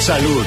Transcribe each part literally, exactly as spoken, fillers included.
Salud.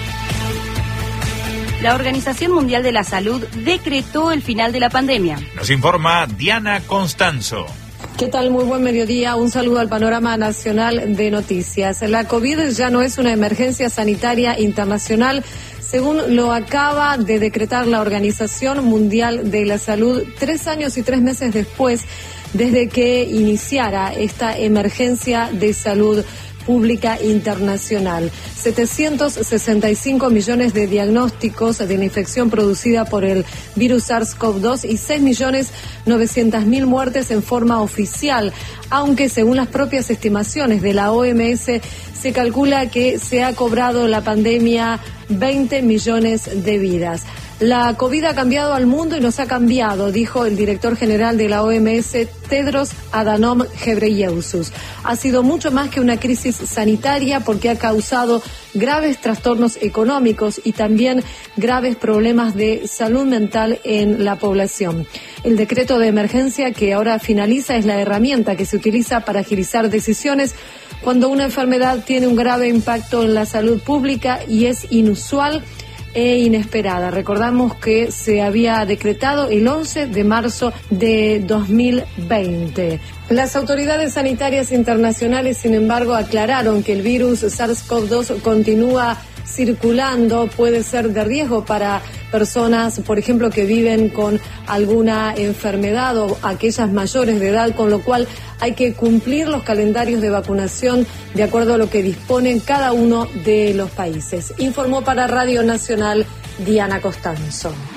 La Organización Mundial de la Salud decretó el final de la pandemia. Nos informa Diana Constanzo. ¿Qué tal? Muy buen mediodía. Un saludo al panorama nacional de noticias. La COVID ya no es una emergencia sanitaria internacional, según lo acaba de decretar la Organización Mundial de la Salud, tres años y tres meses después desde que iniciara esta emergencia de salud pública internacional. setecientos sesenta y cinco millones de diagnósticos de la infección producida por el virus SARS-CoV dos y seis millones novecientas mil muertes en forma oficial, aunque según las propias estimaciones de la O M S se calcula que se ha cobrado la pandemia veinte millones de vidas. La COVID ha cambiado al mundo y nos ha cambiado, dijo el director general de la O M S, Tedros Adhanom Ghebreyesus. Ha sido mucho más que una crisis sanitaria porque ha causado graves trastornos económicos y también graves problemas de salud mental en la población. El decreto de emergencia que ahora finaliza es la herramienta que se utiliza para agilizar decisiones cuando una enfermedad tiene un grave impacto en la salud pública y es inusual e inesperada. Recordamos que se había decretado el once de marzo de dos mil veinte. Las autoridades sanitarias internacionales, sin embargo, aclararon que el virus SARS-CoV dos continúa circulando, puede ser de riesgo para personas, por ejemplo, que viven con alguna enfermedad o aquellas mayores de edad, con lo cual hay que cumplir los calendarios de vacunación de acuerdo a lo que disponen cada uno de los países. Informó para Radio Nacional Diana Constanzo.